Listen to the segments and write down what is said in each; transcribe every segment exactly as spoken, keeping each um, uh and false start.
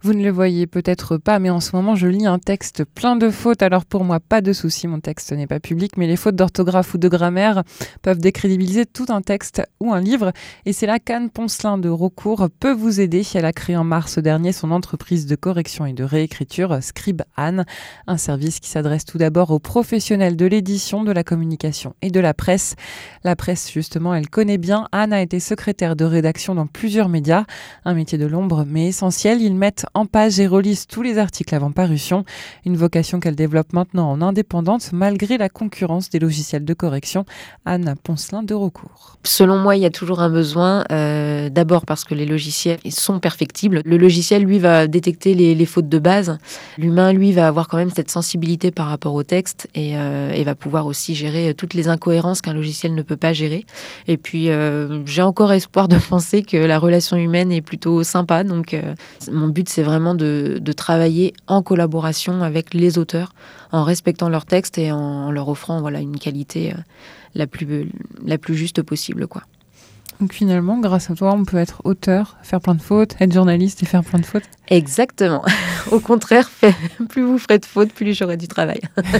Vous ne le voyez peut-être pas, mais en ce moment, je lis un texte plein de fautes. Alors pour moi, pas de souci, mon texte n'est pas public, mais les fautes d'orthographe ou de grammaire peuvent décrédibiliser tout un texte ou un livre. Et c'est là qu'Anne Poncelin de Raucourt peut vous aider. Elle a créé en mars dernier son entreprise de correction et de réécriture, Scribe Anne, un service qui s'adresse tout d'abord aux professionnels de l'édition, de la communication et de la presse. La presse, justement, elle connaît bien. Anne a été secrétaire de rédaction dans plusieurs médias, un métier de l'ombre mais essentiel. Ils mettent en page et relisent tous les articles avant parution, une vocation qu'elle développe maintenant en indépendante malgré la concurrence des logiciels de correction. Anne Poncelin de Raucourt. Selon moi, il y a toujours un besoin, euh, d'abord parce que les logiciels sont perfectibles. Le logiciel, lui, va détecter les, les fautes de base. L'humain, lui, va avoir quand même cette sensibilité par rapport au texte et, euh, et va pouvoir aussi gérer toutes les incohérences qu'un logiciel ne peut pas gérer. Et puis, euh, j'ai encore espoir de penser que la relation humaine est plutôt sympa. Donc, euh, mon but, c'est vraiment de, de travailler en collaboration avec les auteurs, en respectant leurs textes et en leur offrant voilà, une qualité euh, la plus, la plus juste possible, quoi. Donc finalement, grâce à toi, on peut être auteur, faire plein de fautes, être journaliste et faire plein de fautes. Exactement. Au contraire, fait, plus vous ferez de fautes, plus j'aurai du travail.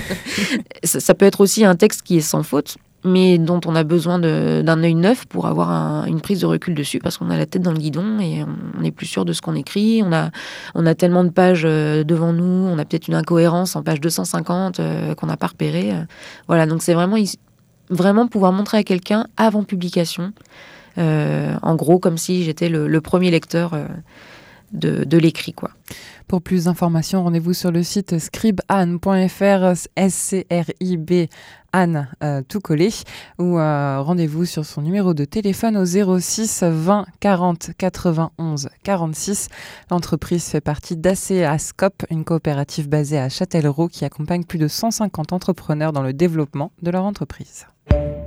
ça, ça peut être aussi un texte qui est sans faute, mais dont on a besoin de, d'un œil neuf pour avoir un, une prise de recul dessus, parce qu'on a la tête dans le guidon et on n'est plus sûr de ce qu'on écrit. On a, on a tellement de pages devant nous, on a peut-être une incohérence en page deux cent cinquante euh, qu'on n'a pas repérée. Voilà, donc c'est vraiment, vraiment pouvoir montrer à quelqu'un avant publication, euh, en gros comme si j'étais le, le premier lecteur euh, de, de l'écrit, quoi. Pour plus d'informations, rendez-vous sur le site scribe anne point f r, S C R I B Anne, euh, tout collé, ou euh, rendez-vous sur son numéro de téléphone au zéro six vingt quarante quatre-vingt-onze quarante-six. L'entreprise fait partie d'A C A Scope, une coopérative basée à Châtellerault qui accompagne plus de cent cinquante entrepreneurs dans le développement de leur entreprise.